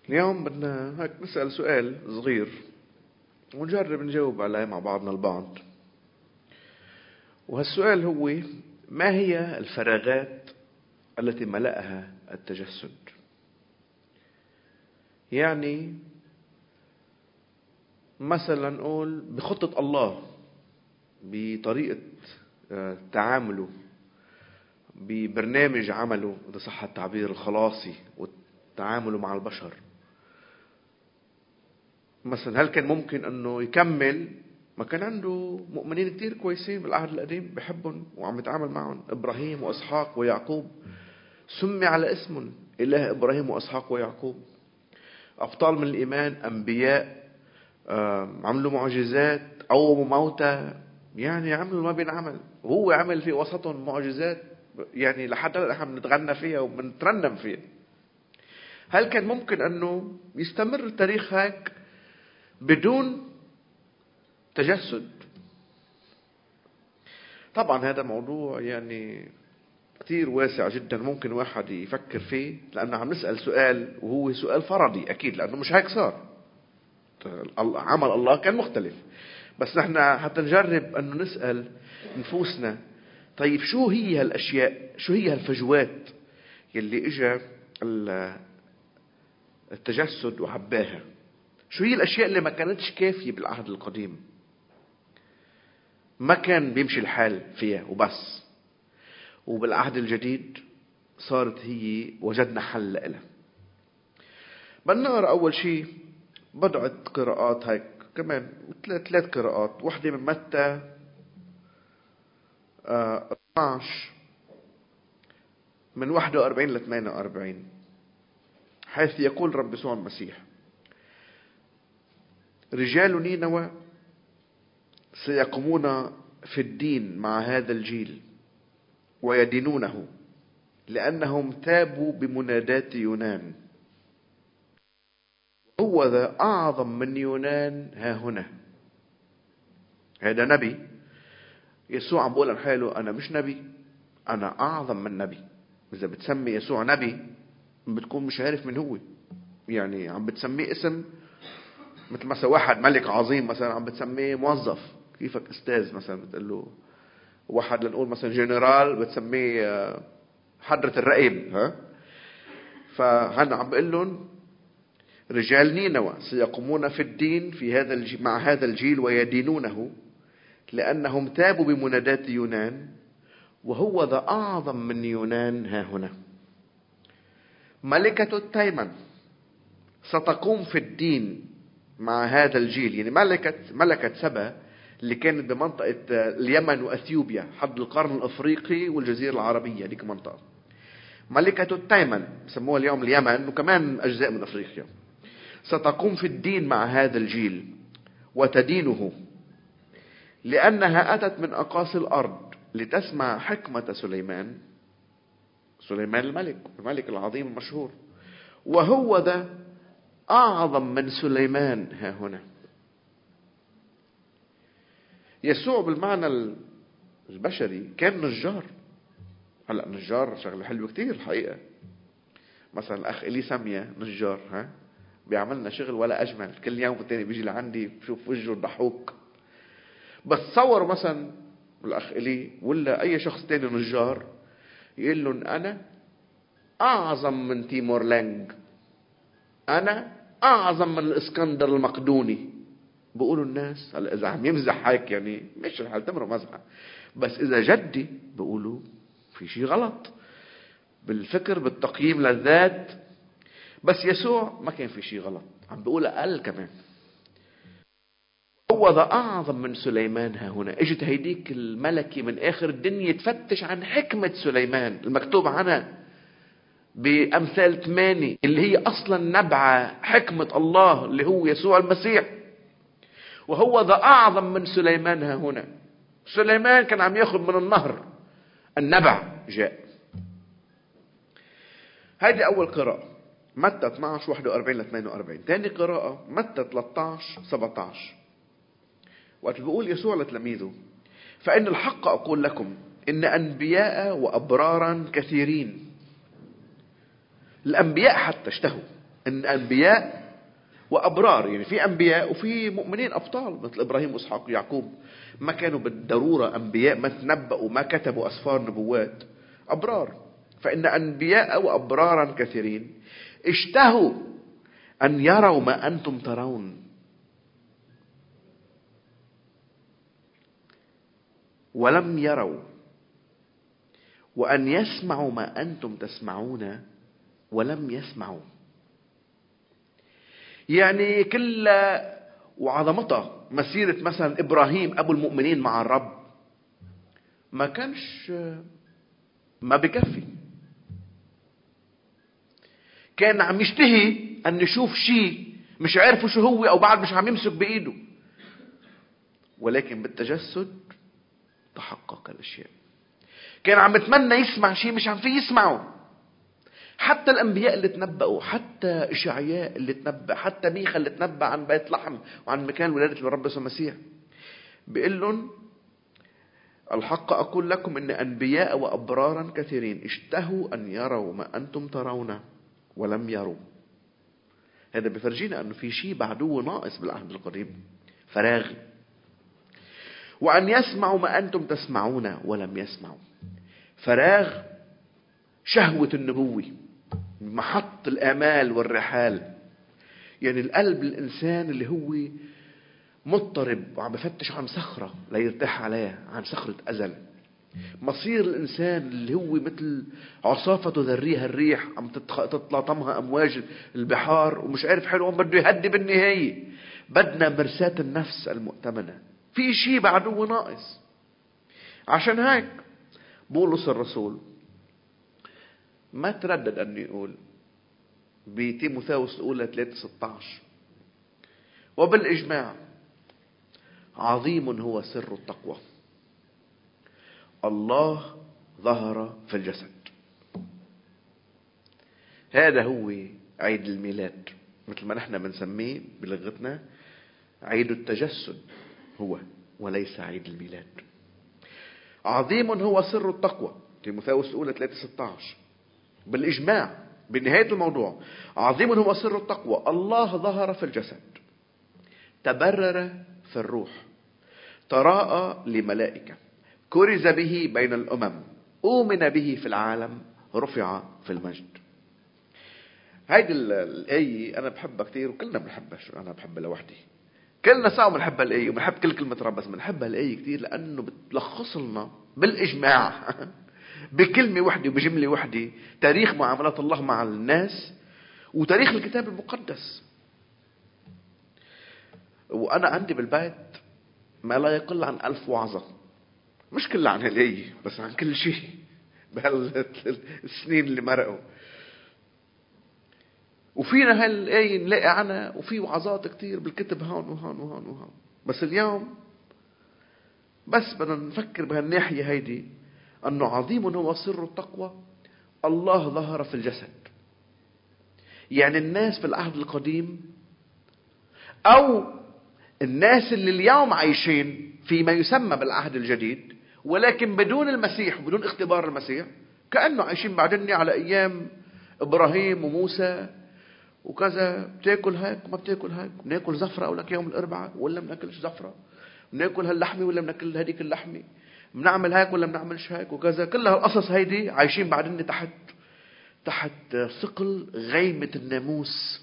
اليوم بدنا هيك نسأل سؤال صغير ونجرب نجاوب عليه مع بعضنا البعض. وهالسؤال هو: ما هي الفراغات التي ملأها التجسد؟ يعني مثلا نقول بخطة الله، بطريقة تعامله، ببرنامج عمله إذا صح التعبير الخلاصي وتعامله مع البشر. مثلا هل كان ممكن أنه يكمل؟ ما كان عنده مؤمنين كتير كويسين بالعهد القديم بحبهم وعم يتعامل معهم، إبراهيم وإسحاق ويعقوب، سمي على اسم إله إبراهيم وإسحاق ويعقوب. أبطال من الإيمان، أنبياء، عملوا معجزات، قوموا موتى، يعني عملوا ما بينعمل، وهو عمل في وسطهم معجزات يعني لحد الآن احنا بنتغنى فيها وبنترنم فيها. هل كان ممكن أنه يستمر التاريخ هيك بدون تجسد؟ طبعا هذا موضوع يعني كتير واسع جدا، ممكن واحد يفكر فيه، لأنه عم نسأل سؤال وهو سؤال فرضي أكيد، لأنه مش هيك صار. عمل الله كان مختلف، بس نحن حتى نجرب أنه نسأل نفوسنا: طيب شو هي هالأشياء، شو هي هالفجوات يلي إجا التجسد وعباها؟ شو هي الأشياء اللي ما كانتش كافية بالعهد القديم، ما كان بيمشي الحال فيها وبس، وبالعهد الجديد صارت هي وجدنا حل لها. بدنا نقرأ أول شيء بضعة قراءات هيك، كمان 3 قراءات، واحدة من متى 12 من 41 ل 48، حيث يقول رب يسوع المسيح: رجال نينوى سيقومون في الدين مع هذا الجيل ويدينونه، لأنهم تابوا بمنادات يونان، هو ذا أعظم من يونان ها هنا. هذا نبي. يسوع عم بقول عن حاله: أنا مش نبي، أنا أعظم من نبي. إذا بتسمي يسوع نبي بتكون مش عارف من هو، يعني عم بتسميه اسم، مثل مثلا واحد ملك عظيم مثلا عم بتسميه موظف، كيفك أستاذ مثلا بتقول له. واحد لنقول مثلا جنرال بتسميه حضرة الرقيب. فهنا عم بقول لهم: رجال نينوى سيقومون في الدين مع هذا الجيل ويدينونه، لأنهم تابوا بمنادات يونان، وهو ذا أعظم من يونان ها هنا. ملكة التيمن ستقوم في الدين مع هذا الجيل، يعني ملكة سبا اللي كانت بمنطقة اليمن وأثيوبيا حد القرن الأفريقي والجزيرة العربية، ديك منطقة. ملكة التيمن بسموها اليوم اليمن وكمان أجزاء من أفريقيا، ستقوم في الدين مع هذا الجيل وتدينه، لأنها أتت من أقاصي الأرض لتسمع حكمة سليمان الملك العظيم المشهور، وهو ذا أعظم من سليمان ها هنا. يسوع بالمعنى البشري كان نجار. هلأ نجار شغله حلوة كتير الحقيقة. مثلا الأخ إلي سامية نجار، بيعملنا شغل ولا أجمل، كل يوم والتاني بيجي لعندي بشوف وجهه الضحوك. بس تصوروا مثلا الأخ إلي ولا أي شخص تاني نجار يقول لهم: أنا أعظم من تيمور لانج، أنا أعظم من الإسكندر المقدوني. بيقولوا الناس هلا إذا عم يمزح هيك يعني مش رح تمره مزحة، بس إذا جدي بيقولوا في شيء غلط بالفكر بالتقييم للذات. بس يسوع ما كان في شيء غلط، عم بيقول أقل كمان: هو ذا أعظم من سليمان ها هنا. اجت هيديك الملكي من آخر الدنيا تفتش عن حكمة سليمان المكتوب عنها بأمثال 8، اللي هي أصلا نبع حكمة الله اللي هو يسوع المسيح. وهو ذا أعظم من سليمان ها هنا. سليمان كان عم ياخذ من النهر، النبع جاء. هذه أول قراءة متى 12 41 ل 48. ثاني قراءة متى 13 17، وقت بيقول يسوع لتلاميذه: فإن الحق أقول لكم إن أنبياء وأبرارا كثيرين. الأنبياء حتى اشتهوا إن أنبياء وأبرار، يعني في أنبياء وفي مؤمنين أبطال مثل إبراهيم وإسحاق ويعقوب، ما كانوا بالضرورة أنبياء، ما تنبأوا ما كتبوا أسفار نبوات، أبرار. فإن أنبياء وأبرارا كثيرين اشتهوا أن يروا ما أنتم ترون ولم يروا، وأن يسمعوا ما أنتم تسمعون ولم يسمعوا. يعني كل وعظمتها مسيرة مثلا إبراهيم أبو المؤمنين مع الرب ما كانش، ما بكفي. كان عم يشتهي أن يشوف شيء مش عارفه شو هو، أو بعد مش عم يمسك بإيده، ولكن بالتجسد تحقق الأشياء. كان عم يتمنى يسمع شيء مش عم فيه يسمعه. حتى الأنبياء اللي تنبأوا، حتى إشعياء اللي تنبأ، حتى ميخا اللي تنبأ عن بيت لحم وعن مكان ولادة الرب يسوع المسيح، بيقول لهم الحق أقول لكم إن أنبياء وأبرارا كثيرين اشتهوا أن يروا ما أنتم ترون ولم يروا. هذا بفرجينا أنه في شيء بعدوه ناقص بالعهد القديم، فراغ. وأن يسمعوا ما أنتم تسمعون ولم يسمعوا، فراغ. شهوة النبوة محط الآمال والرحال، يعني القلب الإنسان اللي هو مضطرب وعم بفتش عن صخرة لا يرتاح عليها، عن صخرة أزل. مصير الإنسان اللي هو مثل عصافة تذريها الريح، عم تتلاطمها أمواج البحار ومش عارف حلو، بده يهدي بالنهاية. بدنا مرساة النفس المؤتمنة. في شيء بعده ناقص. عشان هيك بولس الرسول ما تردد أن يقول بتيموثاوس الأولى 3:16 وبالإجماع عظيم هو سر التقوى، الله ظهر في الجسد. هذا هو عيد الميلاد، مثل ما نحن بنسميه بلغتنا عيد التجسد هو، وليس عيد الميلاد. عظيم هو سر التقوى، تيموثاوس الأولى 3:16. بالإجماع بنهاية الموضوع، عظيم هو سر التقوى، الله ظهر في الجسد، تبرر في الروح، تراءى لملائكة، كرز به بين الأمم، أؤمن به في العالم، رفع في المجد. هيدي الآية أنا بحبها كتير، وكلنا بنحبها. أنا بحبها لوحدي، كلنا سوا بنحبها الآية، وبنحب كل كلمة رب، بس بنحبها الآية كتير لأنه بتلخص لنا بالإجماع بكلمة وحدة وبجملة وحدة تاريخ معاملات الله مع الناس وتاريخ الكتاب المقدس. وأنا عندي بالبيت ما لا يقل عن 1000 وعظة، مش كلها عن هالآية بس عن كل شيء بهالسنين اللي مرقوا. وفينا هالآية نلاقي عنها، وفي وعظات كتير بالكتب هون وهون وهون وهون. بس اليوم بس بدنا نفكر بهالناحية هيدي، أنه عظيم هو سر التقوى، الله ظهر في الجسد. يعني الناس في العهد القديم أو الناس اللي اليوم عايشين فيما يسمى بالعهد الجديد ولكن بدون المسيح وبدون اختبار المسيح، كأنه عايشين بعدني على أيام إبراهيم وموسى وكذا. بتاكل هيك وما بتاكل هيك، بناكل زفرة أو لك يوم الأربعاء ولا بناكلش زفرة، بناكل هاللحمة ولا بناكل هديك اللحمة، بنعمل هيك ولا بنعملش هيك وكذا. كل هالقصص هيدي عايشين بعدني تحت ثقل غيمة الناموس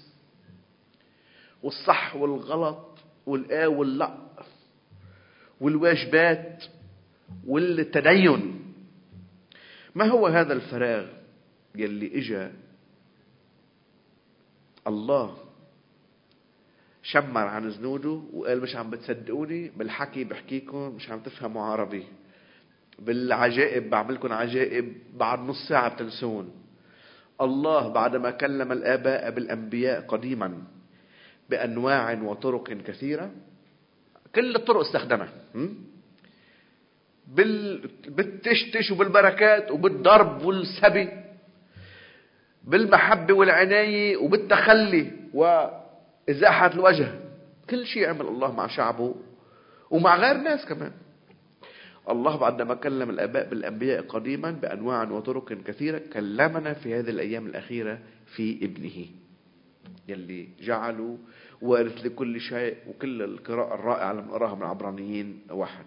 والصح والغلط والآ واللا والواجبات والتدين. ما هو هذا الفراغ يلي اجا الله شمر عن زنوده وقال مش عم بتصدقوني بالحكي بحكيكم، مش عم تفهموا عربي، بالعجائب بعملكم عجائب، بعد نص ساعة بتنسون. الله بعدما كلم الآباء بالأنبياء قديما بأنواع وطرق كثيرة، كل الطرق استخدمها، بالتشتش وبالبركات وبالضرب والسبي، بالمحبة والعناية وبالتخلي وإزاحة الوجه. كل شيء عمل الله مع شعبه ومع غير ناس كمان. الله بعدما كلم الآباء بالأنبياء قديما بأنواع وطرق كثيرة، كلمنا في هذه الأيام الأخيرة في ابنه. يلي جعله وارث لكل شيء، وكل القراءة الرائعة اللي بنقراها من عبرانيين 1.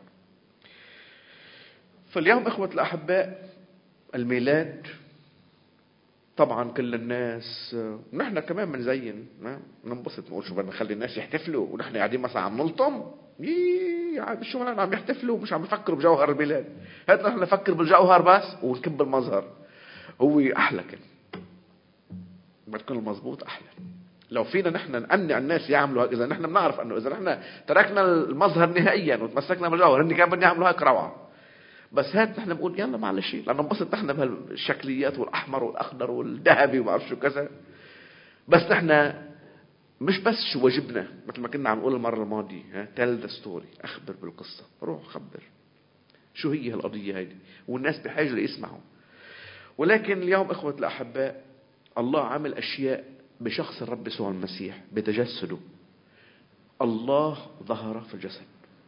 فاليوم إخوة الأحباء الميلاد طبعا كل الناس، ونحن كمان بنزين ننبسط، نقول شو بدنا نخلي الناس يحتفلوا ونحن قاعدين مثلا عم نلطم، شو مالنا عم يحتفلوا مش عم يفكروا بجوهر الميلاد. هات نحن نفكر بالجوهر بس ونكب المظهر. هو أحلى كلمة بتكون المضبوط أحلى. لو فينا نحن نقنع الناس يعملوا هيك، إذا نحن بنعرف أنه إذا نحن تركنا المظهر نهائيا وتمسكنا بالجوهر هن كان بدنا يعملوا هيك روعة. بس هات نحن بنقول يلا معلش، لأنه نبسط نحن بهالشكليات والأحمر والأخضر والذهبي وما أعرف شو كذا. بس نحن مش بس شو واجبنا، مثل ما كنا عم نقول المرة الماضية، tell the story، أخبر بالقصة، روح خبر شو هي هالقضية هيدي، والناس بحاجة ليسمعوا. ولكن اليوم إخوة الأحباء الله عمل أشياء بشخص الرب يسوع المسيح بتجسده. الله ظهر في الجسد.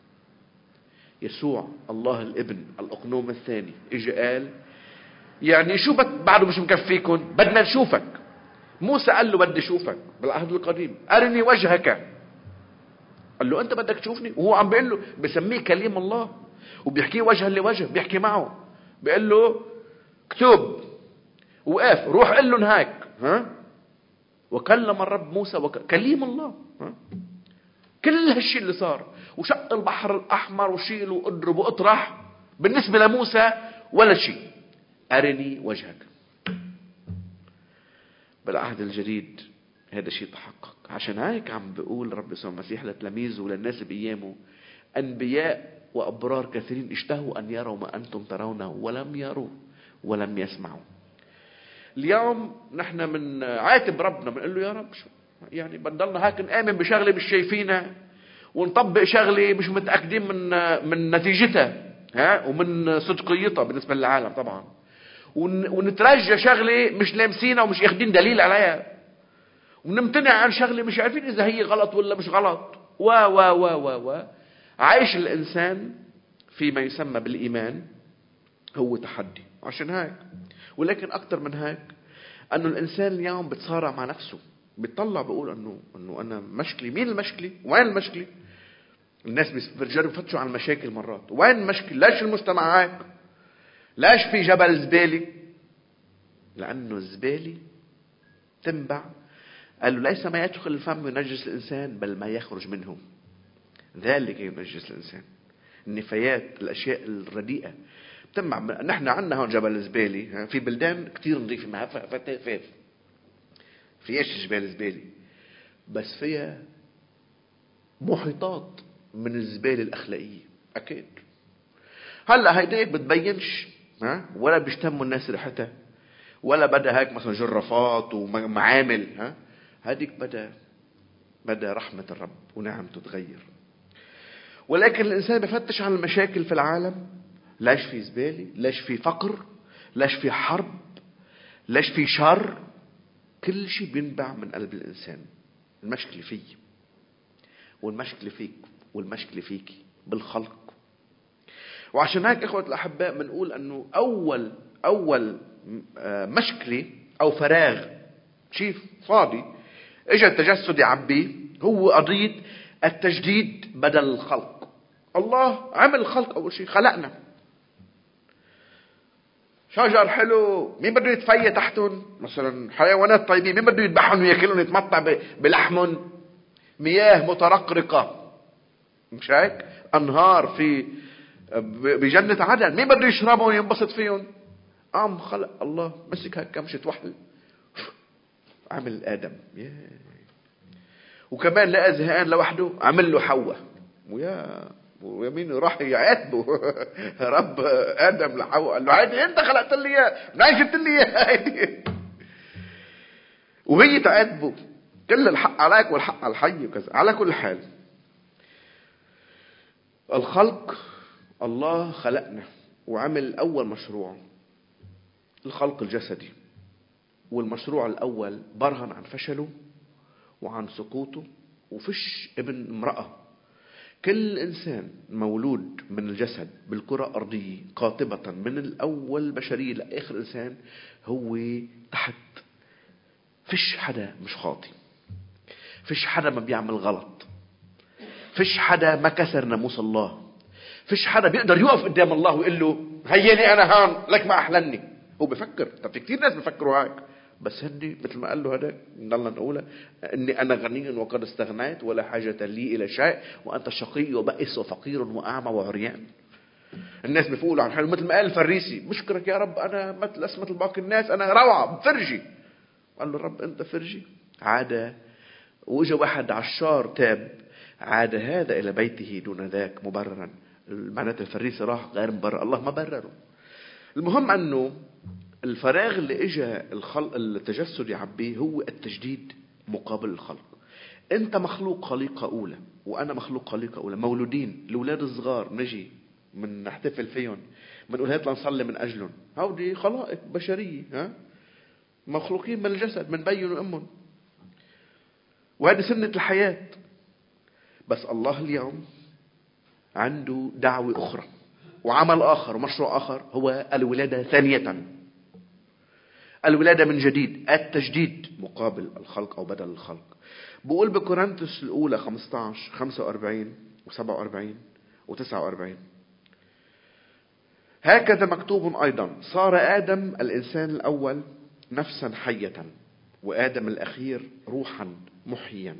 يسوع الله الابن الأقنوم الثاني اجى قال يعني شو بعده مش مكفيكم، بدنا نشوفك. موسى قال له بدي اشوفك بالعهد القديم، أرني وجهك. قال له أنت بدك تشوفني، وهو عم بيقول له بسميه كليم الله وبيحكيه وجها لوجه، بيحكي معه بيقول له اكتب وقاف روح قل لهم هيك. وكلم الرب موسى كليم الله. كل هالشيء اللي صار وشق البحر الأحمر وشيل واضرب واطرح بالنسبة لموسى ولا شيء. أرني وجهك. بالعهد الجديد هذا شيء تحقق. عشان هيك عم بيقول رب يسوع المسيح لتلاميذه وللناس بأيامه أنبياء وأبرار كثيرين اشتهوا أن يروا ما أنتم ترونه ولم يروا ولم يسمعوا. اليوم نحن من عاتب ربنا بنقول له يا رب شو يعني بنضلنا هيك نآمن بشغلة مش شايفينها ونطبق شغلة مش متأكدين من نتيجتها ومن صدقيتها بالنسبة للعالم طبعا، ونترجى شغلة مش لامسينها ومش ياخدين دليل عليها، ونمتنع عن شغلة مش عارفين إذا هي غلط ولا مش غلط و عايش الإنسان فيما يسمى بالإيمان هو تحدي. عشان هيك ولكن أكتر من هيك أنه الإنسان اليوم بتصارع مع نفسه، بيطلع بيقول أنه أنا مشكلة. مين المشكلة؟ وين المشكلة؟ الناس بيرجعوا يفتشوا عن المشاكل مرات. وين المشكلة؟ ليش المجتمع هيك؟ ليش في جبل زبالة؟ لأنه الزبالة تنبع. قال له ليس ما يدخل الفم ينجس الإنسان بل ما يخرج منه، ذلك ينجس الإنسان. النفايات الأشياء الرديئة تنبع. نحن عندنا هون جبل زبالة في بلدان كتير نظيفة ما فتافات فيش جبال زبالة، بس فيها محيطات من الزبالة الأخلاقية أكيد. هلا هيديك بتبينش ولا بيشتموا الناس ريحتها ولا بدأ هيك مثلا جرافات ومعامل. هذيك بدأ رحمة الرب ونعمته تغير. ولكن الإنسان بفتش عن المشاكل في العالم. ليش في زبالة؟ ليش في فقر؟ ليش في حرب؟ ليش في شر؟ كل شيء بينبع من قلب الإنسان. المشكلة فيه والمشكلة فيك والمشكلة فيك بالخلق. وعشان هيك إخوة الأحباء بنقول أنه أول مشكلة أو فراغ شيء فاضي إجا التجسد يعبيه هو قضية التجديد بدل الخلق. الله عمل الخلق أول شيء، خلقنا شجر حلو، مين بده يتفيا تحتهم؟ مثلا حيوانات طيبين مين بده يذبحهم وياكلهم يتمتع بلحمهم؟ مياه مترقرقة مش هيك؟ أنهار في بجنة عدن مين بده يشربهم وينبسط فيهم؟ خلق الله مسك هيك كمشة وحل عمل آدم وكمان لقى زهقان لوحده عمل له حواء ويمين راح يعاتبه رب آدم لحواء قال له عادي انت خلقت لي اياه منين جبت لي اياه وهي تعاتبه كل الحق عليك والحق على الحي وكذا. على كل حال الخلق الله خلقنا وعمل أول مشروع الخلق الجسدي، والمشروع الأول برهن عن فشله وعن سقوطه وفش ابن امرأة. كل إنسان مولود من الجسد بالكرة الأرضية قاطبة من الأول بشرية لآخر إنسان هو تحت فش حدا مش خاطي. فيش حدا ما بيعمل غلط، فيش حدا ما كسر ناموس الله، فيش حدا بيقدر يقف قدام الله ويقول له هيني انا هان لك ما احلني. هو بفكر. طب في كتير ناس بفكروا هيك، بس هدي مثل ما قال له هذاك نضلنا نقولها، اني انا غني وقد استغنيت ولا حاجة لي الى شيء وانت شقي وبئس وفقير واعمى وعريان. الناس بيقولوا عن حالهم مثل ما قال الفريسي بشكرك يا رب انا مثل باقي الناس، انا روعة فرجي. قال له الرب انت فرجي. عاد وجا واحد عشار تاب، عاد هذا الى بيته دون ذاك مبررا. معناته الفريسي راح غير مبرر، الله ما برره. المهم انه الفراغ اللي اجى الخلق التجسد يعبيه هو التجديد مقابل الخلق. انت مخلوق خليقة اولى وانا مخلوق خليقة اولى، مولودين. الاولاد الصغار نجي من نحتفل فيهم، بنقول هات لنصلي من اجلهم. هودي خلائق بشرية، مخلوقين من الجسد من بين وامهم، وهذه سنة الحياة. بس الله اليوم عنده دعوة أخرى وعمل آخر ومشروع آخر، هو الولادة ثانية، الولادة من جديد، التجديد مقابل الخلق أو بدل الخلق. بقول بكورنثوس الأولى 15 45 و47 و49 هكذا مكتوب أيضا صار آدم الإنسان الأول نفسا حية وآدم الأخير روحا محيا.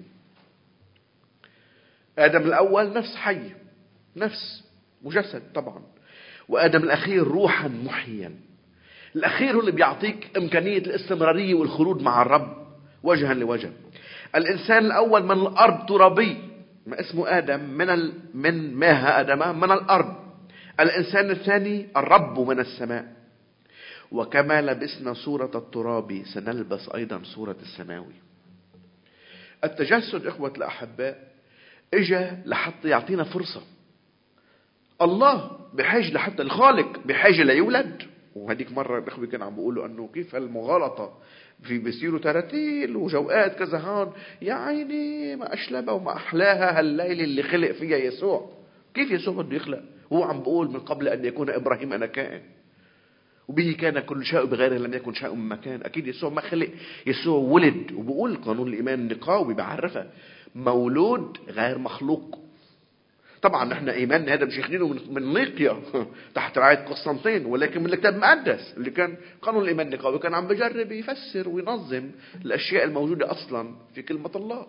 آدم الأول نفس حية، نفس مجسد طبعا، وآدم الأخير روحا محيا. الأخير هو اللي بيعطيك إمكانية الاستمرارية والخلود مع الرب وجها لوجه. الإنسان الأول من الأرض ترابي، ما اسمه آدم من ماء آدم من الأرض. الإنسان الثاني الرب من السماء. وكما لبسنا صورة التراب سنلبس أيضا صورة السماوي. التجسد إخوة الأحباء إجا لحتى يعطينا فرصة. الله بحاجة لحتى الخالق بحاجة ليولد. وهديك مرة الأخوة كان عم بيقولوا أنه كيف المغالطة في بيصيروا تراتيل وجوقات كذا هان، يا عيني ما أشلبها وما أحلاها هالليلة اللي خلق فيها يسوع. كيف يسوع بده يخلق؟ هو عم بيقول من قبل أن يكون إبراهيم أنا كائن، وبه كان كل شيء بغيره لم يكن شيء من مكان. أكيد يسوع ما خلق، يسوع ولد. وبقول قانون الإيمان النقاوي بعرفه مولود غير مخلوق. طبعا نحن إيماننا هذا مش يخدينه من نيقيا تحت رعاية قسطنطين، ولكن من الكتاب المقدس اللي كان قانون الإيمان النقاوي كان عم بجرب يفسر وينظم الأشياء الموجودة أصلا في كلمة الله.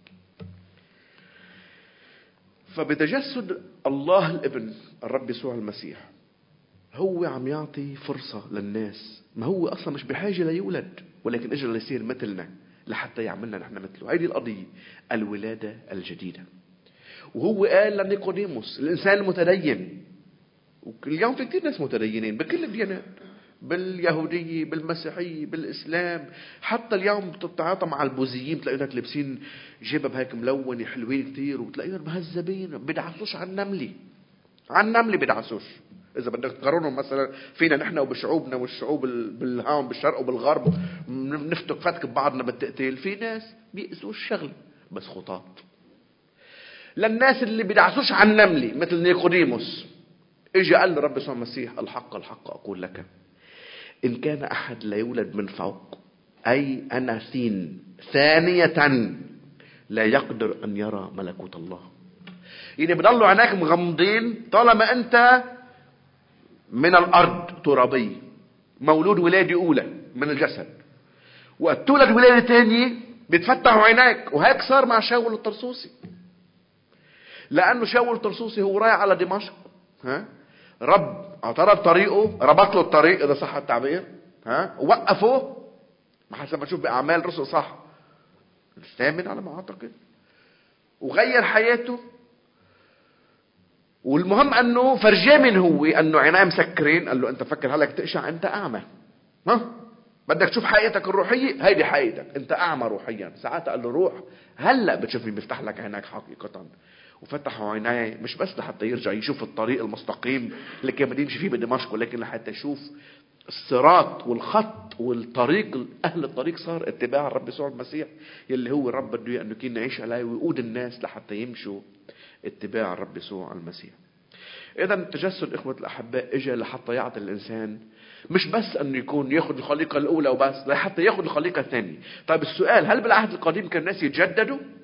فبتجسد الله الابن الرب يسوع المسيح هو عم يعطي فرصة للناس. ما هو أصلا مش بحاجة ليولد، ولكن إجا ليصير مثلنا لحتى يعملنا نحن مثله. هذه القضية الولادة الجديدة. وهو قال لنيقوديموس الإنسان المتدين، واليوم في كتير ناس متدينين بكل الديانات، باليهودية بالمسيحية بالإسلام، حتى اليوم بتتعاطى مع البوذيين تلاقيهم لابسين جبب هيك ملونة حلوين كتير، وتلاقيهم مهذبين بدعسوش عن النملة بدعسوش. إذا بدك تقارنهم مثلا فينا نحن وبشعوبنا والشعوب بالهام بالشرق وبالغرب نفتك فتك ببعضنا بالتقتيل، في ناس بيقسوش الشغل بس خطاط. للناس اللي بدعسوش عن النملة مثل نيقوديموس اجى قال لرب يسوع المسيح الحق الحق أقول لك إن كان أحد لا يولد من فوق أي أناثين ثانية لا يقدر أن يرى ملكوت الله. يعني بضلوا عيناك مغمضين طالما أنت من الأرض ترابي مولود ولادة أولى من الجسد، وتولد ولادة ثانية بتفتحوا عيناك. وهيك صار مع شاول الطرسوسي، لأنه شاول الطرسوسي هو رايح على دمشق، رب اعترض طريقه، ربط له الطريق إذا صح التعبير، وقفه ما حسب ما تشوف بأعمال رسل صح 8 على ما أعتقد، وغير حياته. والمهم أنه فرجاه من هو أنه عيناه مسكرين، قال له أنت فكر هلك تقشع، أنت أعمى، بدك تشوف حقيقتك الروحية، هيدي حقيقتك، أنت أعمى روحيا. ساعتها قال له روح هلأ بتشوفني بيفتح لك عيناك حقيقة. وفتحوا عيناه مش بس لحتى يرجع يشوف الطريق المستقيم اللي كان بده يمشي فيه بدمشق، ولكن لحتى يشوف الصراط والخط والطريق. أهل الطريق صار اتباع الرب يسوع المسيح يلي هو الرب بده إياه أنه كنا نعيش عليه ويقود الناس لحتى يمشوا اتباع الرب يسوع المسيح. إذا التجسد إخوة الأحباء إجا لحتى يعطي الإنسان مش بس أنه يكون يأخذ الخليقة الأولى وبس، لحتى يأخذ الخليقة الثانية. طيب السؤال، هل بالعهد القديم كان الناس يتجددوا؟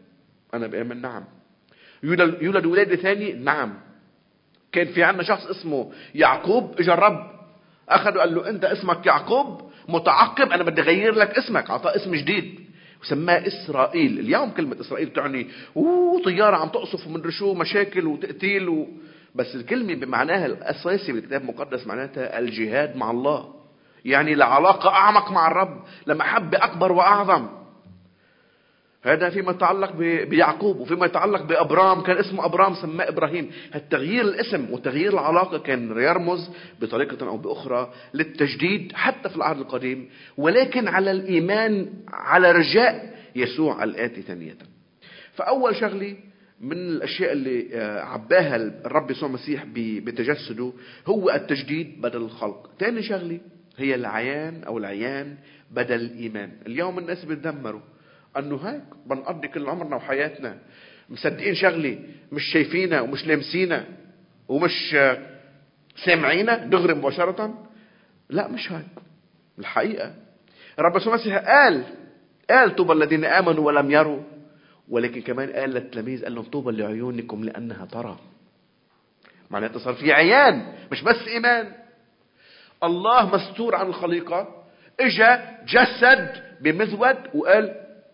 أنا بآمن نعم. يولد ولادة ثاني نعم. كان في عندنا شخص اسمه يعقوب، اجى الرب أخذه قال له أنت اسمك يعقوب متعقب، أنا بدي أغير لك اسمك، أعطاه اسم جديد وسماه إسرائيل. اليوم كلمة إسرائيل تعني طيارة عم تقصف ومدري شو مشاكل وتقتيل بس الكلمة بمعناها الأساسي بالكتاب المقدس معناتها الجهاد مع الله، يعني لعلاقة أعمق مع الرب، لمحبة أكبر وأعظم. هذا فيما يتعلق بيعقوب. وفيما يتعلق بأبرام، كان اسمه أبرام سماه إبراهيم. التغيير الاسم وتغيير العلاقة كان يرمز بطريقة أو بأخرى للتجديد حتى في العهد القديم، ولكن على الإيمان على رجاء يسوع الآتي ثانية. فأول شغلة من الأشياء اللي عباها الرب يسوع المسيح بتجسده هو التجديد بدل الخلق. ثاني شغلة هي العيان أو العيان بدل الإيمان. اليوم الناس بتدمروا أنه هيك بنقضي كل عمرنا وحياتنا مصدقين شغلة مش شايفينها ومش لامسينها ومش سامعينها دغري مباشرة. لا مش هيك الحقيقة. الرب يسوع المسيح قال طوبى الذين آمنوا ولم يروا، ولكن كمان قال للتلاميذ قال لهم طوبى لعيونكم لأنها ترى. معناته صار في عيان مش بس إيمان. الله مستور عن الخليقة، اجا جسد بمذود وقال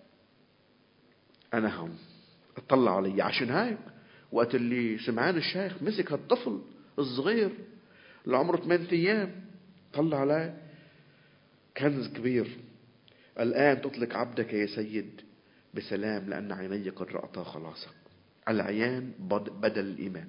أنا هون، اطلع علي. عشان هيك وقت اللي سمعان الشيخ مسك هالطفل الصغير اللي عمره 8 أيام طلع عليه كنز كبير. الآن تطلق عبدك يا سيد بسلام لأن عيني قد رأتا خلاصك. العيان بدل الإيمان.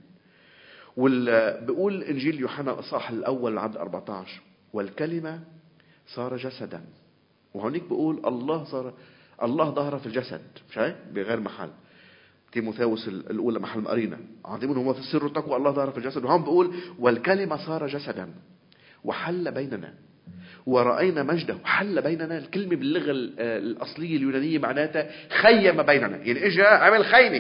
بيقول إنجيل يوحنا الإصحاح الأول عدد 14 والكلمة صار جسدا. وهونيك بيقول الله ظهر في الجسد، مش هيك بغير محل. تيموثاوس الأولى محل مقرينا عظيم هو في السر والتقوى الله ظهر في الجسد. وهم بيقول والكلمة صار جسدا وحل بيننا ورأينا مجده. حل بيننا الكلمة باللغة الأصلية اليونانية معناتها خيم بيننا، يعني إجا عمل خيمة.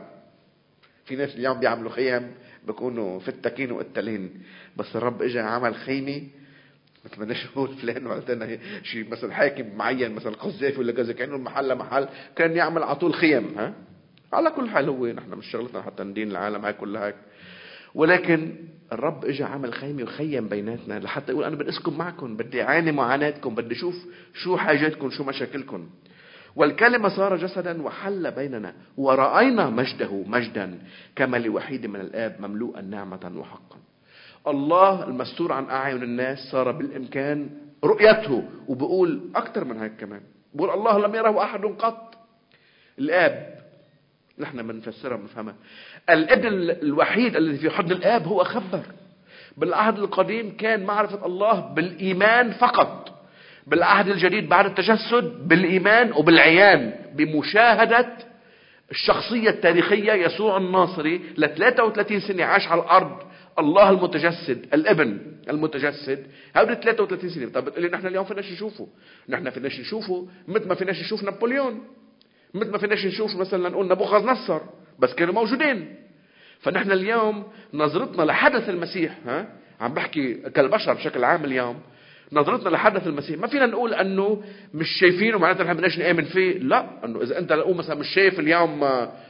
في ناس اليوم بيعملوا خيم بيكونوا فتكين وقتلين، بس الرب إجا عمل خيمة. ما تمناش نقول فلان وقتنا شيء مثلا حاكم معين مثلا قذافي ولا كذا كأنه المحل محل كان يعمل على طول خيم. على كل حال هو نحن مش شغلتنا حتى ندين العالم هاي كلها هيك، ولكن الرب اجى عمل خيمة وخيم بيناتنا لحتى يقول أنا بدي أسكن معكم، بدي أعاني معاناتكم، بدي أشوف شو حاجاتكم شو مشاكلكم. والكلمة صار جسدا وحل بيننا ورأينا مجده مجدا كما لوحيد من الآب مملوءا نعمة وحقا. الله المستور عن أعين الناس صار بالإمكان رؤيته. وبقول أكتر من هيك كمان، بقول الله لم يره أحد قط. الآب نحن بنفسرها بنفهمها الابن الوحيد الذي في حضن الآب هو خبر. بالعهد القديم كان معرفة الله بالإيمان فقط، بالعهد الجديد بعد التجسد بالإيمان وبالعيان بمشاهدة الشخصية التاريخية يسوع الناصري ل 33 سنة عاش على الأرض. الله المتجسد الابن المتجسد هؤلاء 33 سنة. طب بتقولي نحن اليوم فيناش نشوفه؟ نحن فيناش نشوفه مثل ما فيناش نشوف نابليون، مثل ما فيناش نشوف مثلا نقول نبوخذ نصر، بس كانوا موجودين. فنحن اليوم نظرتنا لحدث المسيح عم بحكي كالبشر بشكل عام اليوم نظرتنا لحدث المسيح ما فينا نقول انه مش شايفينه معناتها نحن بدناش نآمن فيه. لا، انه اذا انت لقوا مثلا مش شايف اليوم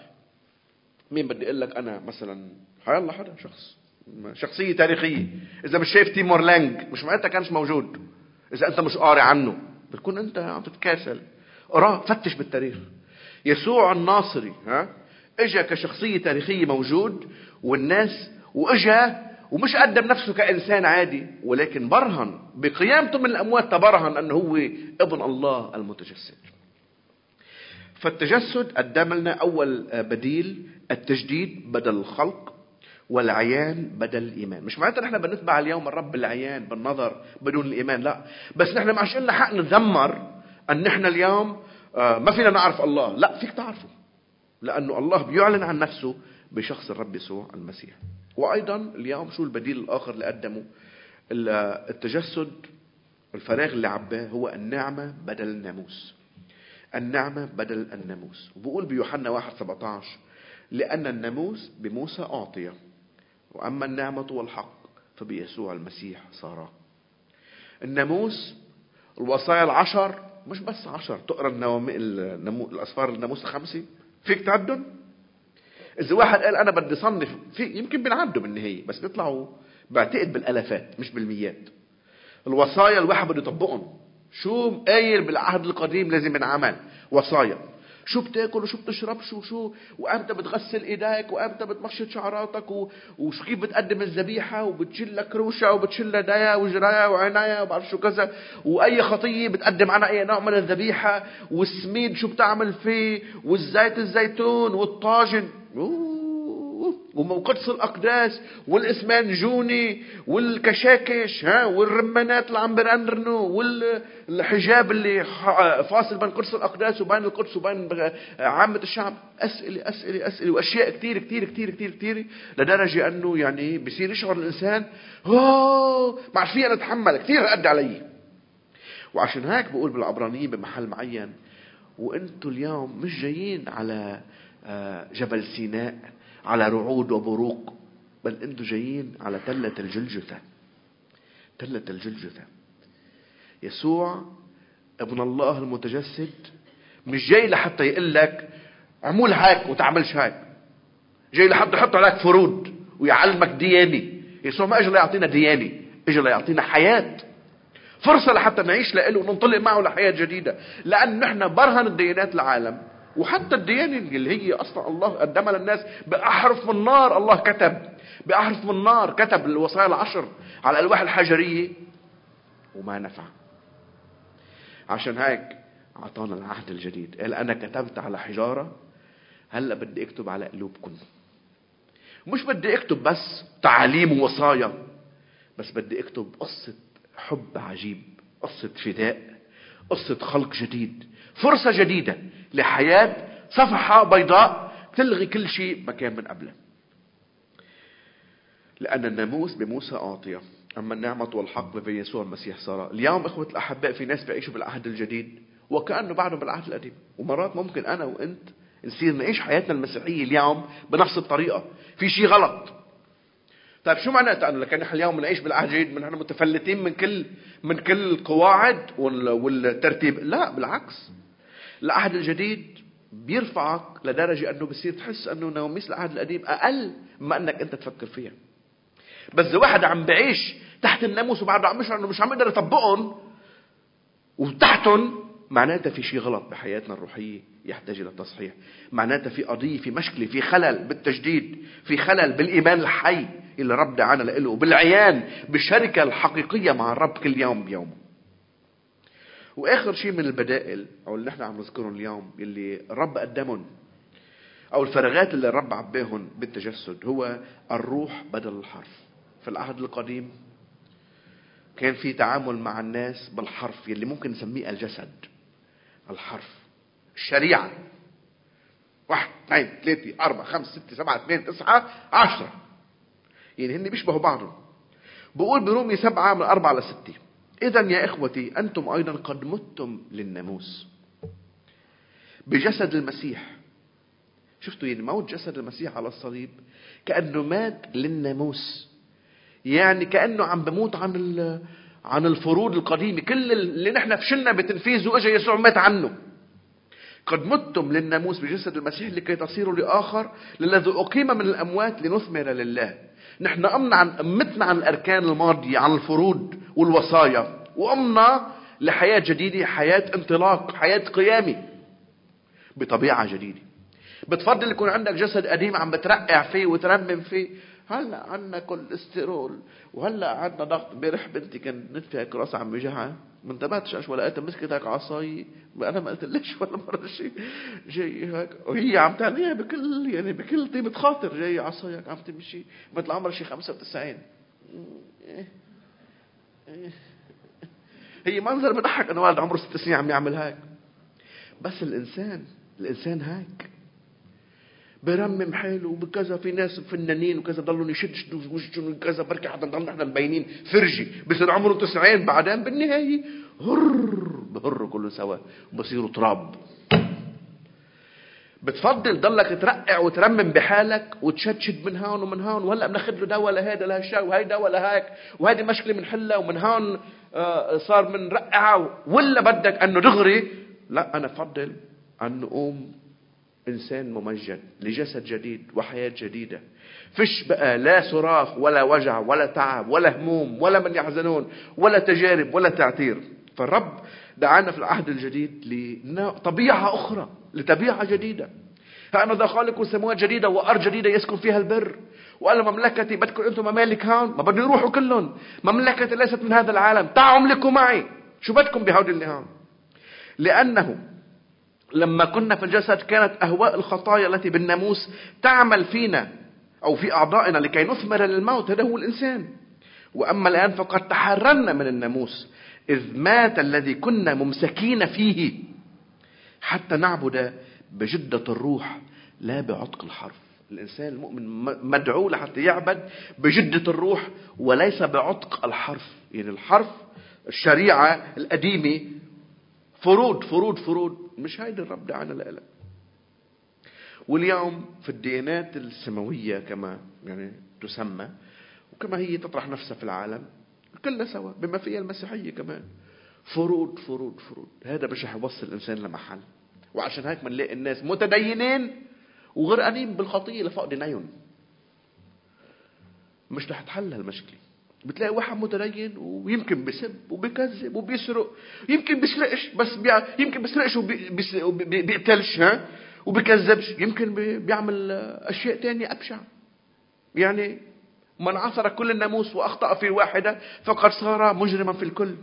مين بدي اقول لك انا مثلا حيالله حدا شخصية تاريخية، اذا مش شايف تيمور لانج مش معناتها كانش موجود. اذا انت مش قارئ عنه بتكون انت عم تتكاسل. اقرا فتش بالتاريخ. يسوع الناصري اجا كشخصية تاريخية موجود والناس واجا ومش قدم نفسه كإنسان عادي، ولكن برهن بقيامته من الأموات تبرهن أنه هو ابن الله المتجسد. فالتجسد قدم لنا أول بديل التجديد بدل الخلق والعيان بدل الإيمان. مش معناتها نحن بنتبع اليوم الرب العيان بالنظر بدون الإيمان، لا، بس نحن معش لنا حق نذمر أن نحن اليوم ما فينا نعرف الله. لا، فيك تعرفه، لأنه الله بيعلن عن نفسه بشخص الرب يسوع المسيح. وأيضا اليوم شو البديل الآخر اللي قدمه التجسد؟ الفراغ اللي عباه هو النعمة بدل الناموس. النعمة بدل الناموس. وبقول بيوحنا 1:17 لأن الناموس بموسى أعطي وأما النعمة والحق فبيسوع المسيح صار. الناموس الوصايا 10 مش بس 10 تقرأ الأسفار الناموس 5 فيك تعدهم؟ إذا واحد قال أنا بدي صنف، في يمكن بنعدوا بالنهاية، بس بيطلعوا بعتقد بالألفات مش بالميات. الوصايا الواحد بده يطبقهم. شو قايل بالعهد القديم لازم ينعمل؟ وصايا. شو بتاكل وشو بتشرب، شو وامتى بتغسل ايديك وامتى بتمشط شعراتك وشو كيف بتقدم الذبيحه وبتشيل لك روشه وبتشيل ايديها وجرايا وعينيها وبعرف شو كذا، واي خطيه بتقدم عنها اي نوع من الذبيحه، والسميد شو بتعمل فيه، والزيت الزيتون والطاجن وقدس الأقداس والإسمنجوني والكشاكش والرمانات اللي عم برنرنوا والحجاب اللي فاصل بين قدس الأقداس وبين القدس وبين عامة الشعب. أسئلة أسئلة أسئلة وأشياء كتير كتير كتير كتير كتير، لدرجة أنه يعني بصير يشعر الإنسان ما فيها أنا أتحمل كتير قد علي. وعشان هيك بقول بالعبرانيين بمحل معين، وأنتوا اليوم مش جايين على جبل سيناء على رعود وبروق، بل انتوا جايين على تلة الجلجثة. تلة الجلجثة. يسوع ابن الله المتجسد مش جاي لحتى يقول لك عمول هيك وتعملش هيك، جاي لحتى يحط عليك فروض ويعلمك ديانة. يسوع ما اجى ليعطينا ديانة، اجى ليعطينا حياة، فرصة لحتى نعيش لإله وننطلق معه لحياة جديدة. لأن نحن برهن الديانات العالم، وحتى الديانة اللي هي أصلا الله قدمها للناس بأحرف من نار. الله كتب بأحرف من نار، كتب الوصايا العشر على الألواح الحجرية وما نفع. عشان هيك أعطانا العهد الجديد، قال أنا كتبت على حجارة، هلأ بدي أكتب على قلوبكم. مش بدي أكتب بس تعاليم ووصايا، بس بدي أكتب قصة حب عجيب، قصة فداء، قصة خلق جديد، فرصة جديدة لحياة، صفحة بيضاء تلغي كل شيء ما كان من قبله. لأن الناموس بموسى أعطي، أما النعمة والحق في يسوع المسيح صار. اليوم إخوة الأحباء في ناس بيعيشوا بالعهد الجديد وكأنه بعده بالعهد القديم، ومرات ممكن أنا وأنت نصير نعيش حياتنا المسيحية اليوم بنفس الطريقة. في شيء غلط. طيب شو معناته أنه لكن نحن اليوم نعيش بالعهد الجديد نحن متفلتين من كل القواعد والترتيب؟ لا، بالعكس. العهد الجديد بيرفعك لدرجة أنه بصير تحس أنه نواميس العهد القديم أقل ما أنك أنت تفكر فيها. بس إذا واحد عم بعيش تحت الناموس وبعده عم يشعر أنه مش عم يقدر يطبقهم وتحتهم، معناته في شيء غلط بحياتنا الروحية يحتاج إلى تصحيح. معناته في قضية، في مشكلة، في خلل بالتجديد، في خلل بالإيمان الحي اللي رب دعانا له، وبالعيان بالشركة الحقيقية مع الرب كل يوم بيومه. وآخر شيء من البدائل أو اللي نحن عم نذكرهم اليوم اللي الرب قدمهم، أو الفراغات اللي الرب عباهم بالتجسد، هو الروح بدل الحرف. في العهد القديم كان في تعامل مع الناس بالحرف يلي ممكن نسميه الجسد. الحرف، الشريعة 1 2 3 4 5 6 7 8 9 10، يعني هن بيشبهوا بعضهم. بقول برومي 7 من 4 ل 6: إذن يا إخوتي أنتم أيضا قد متم للناموس بجسد المسيح. شفتوا يعني موت جسد المسيح على الصليب كأنه مات للناموس، يعني كأنه عم بموت عن الفروض القديمة، كل اللي نحن فشلنا بتنفيذه اجى يسوع مات عنه. قد متم للناموس بجسد المسيح لكي تصيروا لآخر للذي أقيم من الأموات لنثمر لله. نحن متنا عن الأركان الماضية، عن الفروض والوصايا، وقمنا لحياة جديدة، حياة انطلاق، حياة قيامة بطبيعة جديدة. بتفضل يكون عندك جسد قديم عم بترقع فيه وترمم فيه. هلا عنا كوليسترول وهلا عنا ضغط. امبارح بنتي كان نتفي هيك راسها عم بيجعها، ما انتبهتش ايش ولا لقيتها مسكت هيك عصاي، انا ما قلت ليش ولا مره شيء، جاي هيك وهي عم تعنيها بكل طيبه خاطر، جاي عصاي هيك عم تمشي مثل عمرها شيء 95. هي منظر بضحك انه والد عمره 6 سنين عم يعمل هيك. بس الانسان هيك برمم حاله وبكذا. في ناس فنانين وكذا ضلوا يشدش وجههم وكذا، بركي حتى نضل نحن مبينين فرجي، بصير عمره 90 بعدين بالنهايه بهروا كله سوا وبصيروا تراب. بتفضل ضلك ترقع وترمم بحالك وتشدشد من هون ومن هون، وهلا بناخذ له دواء لهذا لهالشيء وهي دواء لهيك وهذه مشكله بنحلها، ومن هون صار من رقعه، ولا بدك انه دغري لا انا بفضل ان نقوم إنسان ممجد لجسد جديد وحياة جديدة. فيش بقى لا صراخ ولا وجع ولا تعب ولا هموم ولا من يحزنون ولا تجارب ولا تعتير. فالرب دعانا في العهد الجديد لطبيعة أخرى، لطبيعة جديدة. فأنا ذا خالق سماوات جديدة وأرض جديدة يسكن فيها البر. وقال مملكتي بدكم أنتم ممالك هون، ما بدي يروحوا كلهم. مملكتي ليست من هذا العالم، تعالوا املكوا معي. شو بدكم بهودي اللي هون؟ لأنه لما كنا في الجسد كانت أهواء الخطايا التي بالناموس تعمل فينا أو في أعضائنا لكي نثمر للموت. هذا هو الإنسان. وأما الآن فقد تحررنا من الناموس إذ مات الذي كنا ممسكين فيه، حتى نعبد بجدة الروح لا بعتق الحرف. الإنسان المؤمن مدعو لحتى يعبد بجدة الروح وليس بعتق الحرف. يعني الحرف الشريعة القديمة فروض فروض فروض، مش هيدا الرب دعانا لها. واليوم في الديانات السماوية كما يعني تسمى وكما هي تطرح نفسها في العالم كلها سوا بما فيها المسيحية كمان، فروض فروض فروض. هذا مش رح يوصل الإنسان لمحل. وعشان هيك منلاقي الناس متدينين وغرقانين بالخطية لفوق دينيهم. مش رح تحل هالمشكلة. بتلاقي واحد متدين ويمكن بيسب وبيكذب وبيسرق، يمكن بيسرقش بس يمكن بيسرقش وبيقتلش وبيكذبش، يمكن بيعمل أشياء تانية أبشع. يعني من عثر كل الناموس وأخطأ في واحدة فقد صار مجرما في الكل.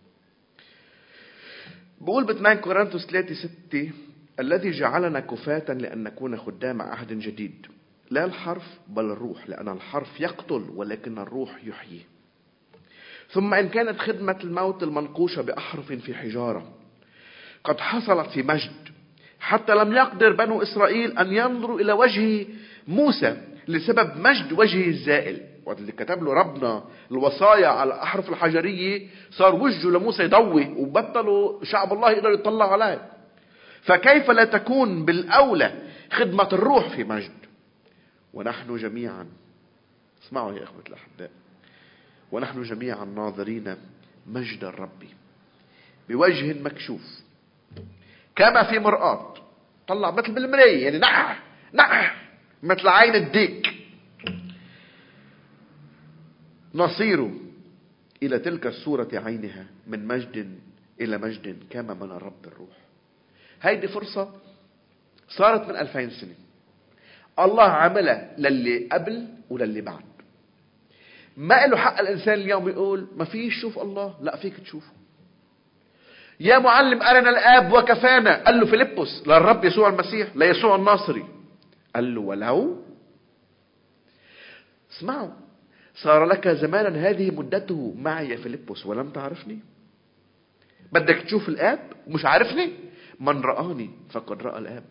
بقول ب2 كورنثوس 3:6 الذي جعلنا كفاة لأن نكون خدام عهد جديد، لا الحرف بل الروح، لأن الحرف يقتل ولكن الروح يحيي. ثم إن كانت خدمة الموت المنقوشة بأحرف في حجارة قد حصلت في مجد، حتى لم يقدر بنو إسرائيل أن ينظروا إلى وجه موسى لسبب مجد وجهه الزائل. وقت اللي كتب له ربنا الوصايا على الأحرف الحجرية صار وجهه لموسى يضوي وبطلوا شعب الله يقدر يطلع عليه. فكيف لا تكون بالأولى خدمة الروح في مجد؟ ونحن جميعا، اسمعوا يا إخوة الأحباء، ونحن جميعا ناظرين مجد الرب بوجه مكشوف كما في مرآة، طلع مثل بالمراية، يعني نقع مثل عين الديك، نصير إلى تلك الصورة عينها من مجد إلى مجد كما من الرب الروح. هيدي فرصة صارت من 2000 سنة الله عملها للي قبل وللي بعد. ما له حق الإنسان اليوم يقول ما فيش شوف الله. لا، فيك تشوفه. يا معلم أرنا الآب وكفانا، قال له فيلبس للرب يسوع المسيح لا يسوع الناصري. قال له ولو اسمعوا صار لك زمانا هذه مدته معي يا فيلبس ولم تعرفني. بدك تشوف الآب ومش عارفني؟ من رآني فقد رأى الآب.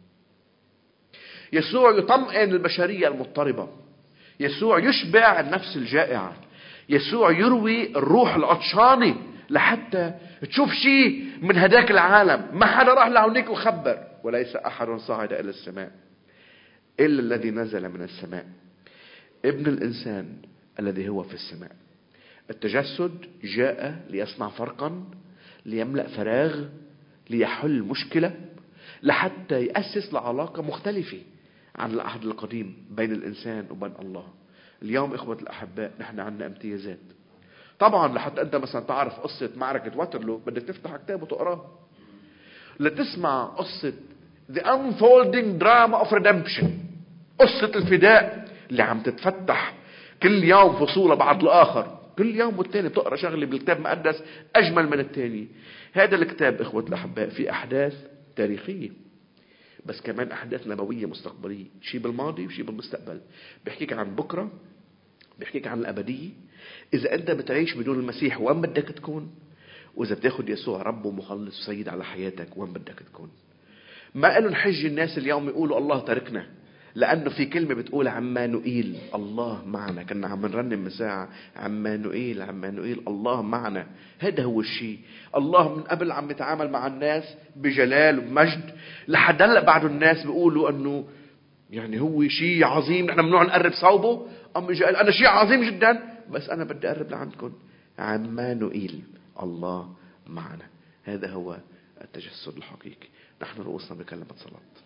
يسوع يطمئن البشرية المضطربة. يسوع يشبع النفس الجائعة. يسوع يروي الروح العطشانة لحتى تشوف شيء من هداك العالم. ما حدا راح لهونيك وخبر. وليس أحد صعد إلى السماء إلا الذي نزل من السماء، ابن الإنسان الذي هو في السماء. التجسد جاء ليصنع فرقا، ليملأ فراغ، ليحل مشكلة، لحتى يأسس لعلاقة مختلفة عن العهد القديم بين الإنسان وبين الله. اليوم إخوة الأحباء نحن عندنا امتيازات. طبعا لحتى أنت مثلا تعرف قصة معركة واترلو بدك تفتح كتاب وتقراه. لتسمع قصة The Unfolding Drama of Redemption، قصة الفداء اللي عم تتفتح كل يوم فصولة بعد الآخر. كل يوم والتاني بتقرأ شغلة بالكتاب المقدس أجمل من التاني. هذا الكتاب إخوة الأحباء في أحداث تاريخية بس كمان أحداث نبوية مستقبلية، شيء بالماضي وشيء بالمستقبل. بيحكيك عن بكرة، بيحكيك عن الأبدية. إذا أنت بتعيش بدون المسيح وين بدك تكون؟ وإذا بتاخد يسوع رب ومخلص وسيد على حياتك وين بدك تكون؟ ما قالوا نحج الناس اليوم يقولوا الله تركنا، لأنه في كلمة بتقول عمانوئيل الله معنا. كنا عم نرنم من ساعة عمانوئيل عمانوئيل الله معنا. هذا هو الشيء. الله من قبل عم يتعامل مع الناس بجلال ومجد، لحد هلا بعد الناس بيقولوا أنه يعني هو شيء عظيم نحن ممنوع نقرب صوبه. أم قال أنا شيء عظيم جدا بس أنا بدي أقرب لعندكم. عمانوئيل الله معنا. هذا هو التجسد الحقيقي. نحن رؤوسنا بكلمة صلاة.